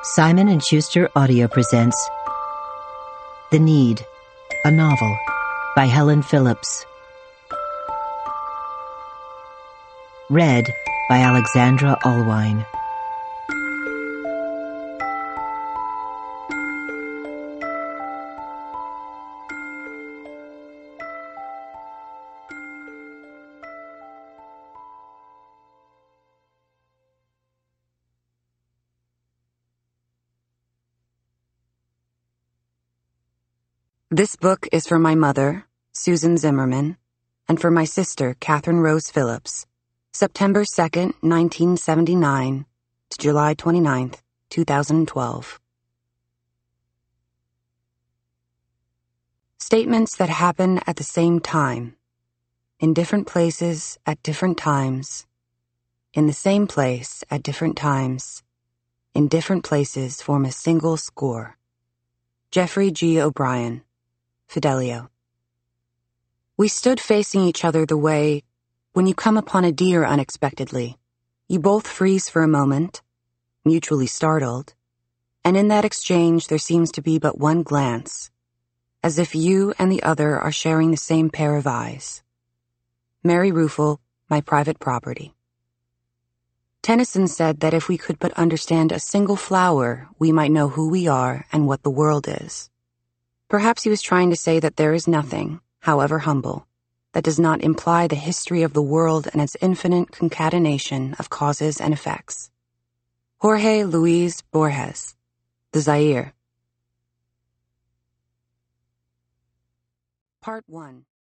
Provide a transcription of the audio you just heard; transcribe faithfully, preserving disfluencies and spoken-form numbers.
Simon and Schuster Audio presents The Need, a novel by Helen Phillips. Read by Alexandra Allwine. This book is for my mother, Susan Zimmerman, and for my sister, Catherine Rose Phillips, September second, nineteen seventy-nine to July twenty-ninth, two thousand twelve. Statements that happen at the same time, in different places at different times, in the same place at different times, in different places form a single score. Jeffrey G. O'Brien, Fidelio. We stood facing each other the way, when you come upon a deer unexpectedly, you both freeze for a moment, mutually startled, and in that exchange there seems to be but one glance, as if you and the other are sharing the same pair of eyes. Mary Ruefle, My Private Property. Tennyson said that if we could but understand a single flower, we might know who we are and what the world is. Perhaps he was trying to say that there is nothing, however humble, that does not imply the history of the world and its infinite concatenation of causes and effects. Jorge Luis Borges, The Zaire. Part one.